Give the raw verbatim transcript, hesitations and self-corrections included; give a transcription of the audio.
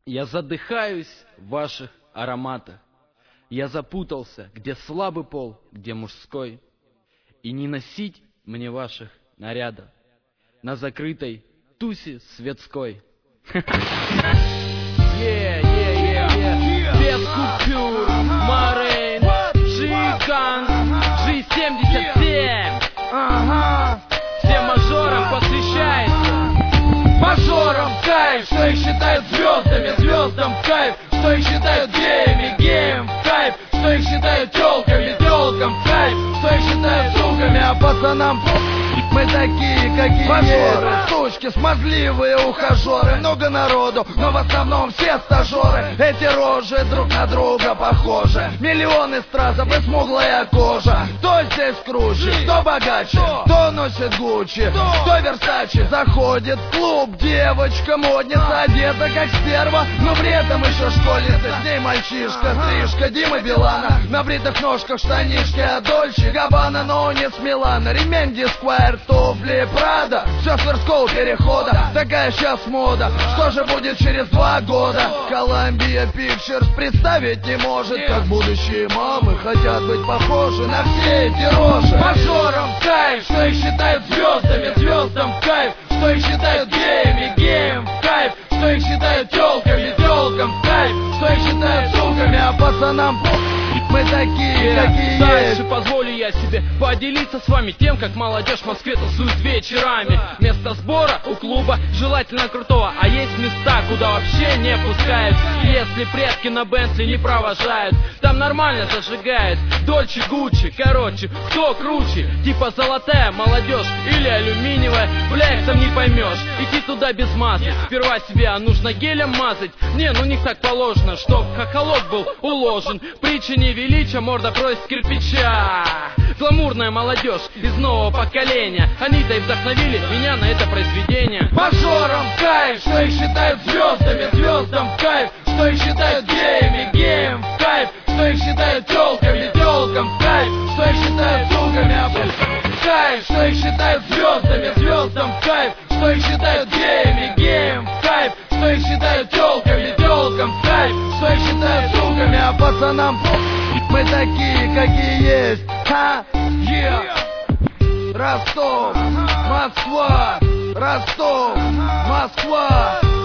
Я задыхаюсь в ваших ароматах. Я запутался, где слабый пол, где мужской. И не носить мне ваших нарядов на закрытой тусе светской. Без купюр, Марин, Жиган, Джи семьдесят семь. Всем мажорам посвящается. Мажорам кайф, что их считают звездами, звездам кайф, что их считают геями, геям кайф, что их считают телками, телкам кайф, что их считают суками, а пацанам мы такие, какие мажоры, есть. Сучки, смазливые ухажеры, много народу, но в основном все стажеры. Эти рожи друг на друга похожи, миллионы стразов и смуглая кожа. Кто здесь круче, кто богаче, кто носит Гуччи, кто Версачи. Заходит в клуб девочка, модница, одета как стерва, но при этом еще школьница. С ней мальчишка, стрижка Димы Билана, на бритых ножках штанишки от Дольче Габбана, но не с Милана. Ремень Дисквайр, туфли Прада, все с Тверского перехода. Такая сейчас мода, что же будет через два года? Columbia Pictures представить не может, как будущие мамы хотят быть похожи на все эти рожи. Мажорам кайф, что их считают звездами, звездам кайф, что их считают геями, геям кайф, что их считают телками, телкам кайф, что их считают суками, а пацанам мы такие, yeah. какие Дальше есть. позволю я себе поделиться с вами тем, как молодежь в Москве тусует вечерами. Место сбора у клуба желательно крутого, а есть места, куда вообще не пускают. Если предки на Бентли не провожают, там нормально зажигает Дольче, Гуччи, короче, кто круче? Типа золотая молодежь или алюминиевая, бля, их там не поймешь. Идти туда без масок, сперва себя нужно гелем мазать. Не, ну не так положено, чтоб хохолок был уложен. Притча не величия, морда просит кирпича. Гламурная молодежь из нового поколения, они-то и вдохновили меня на это произведение. Мажорам кайф, что их считают звездами, звездам кайф, что их считают геями, геям кайф, что их считают телками, телкам кайф, что их считают суками, а кайф, что их считают звездами, звездам кайф, что их считают геями, геям кайф, что их считают телками, телкам кайф, что их считают суками, а пацанам мы такие, какие есть. Ха, yeah. Ростов, Москва, Ростов, Москва.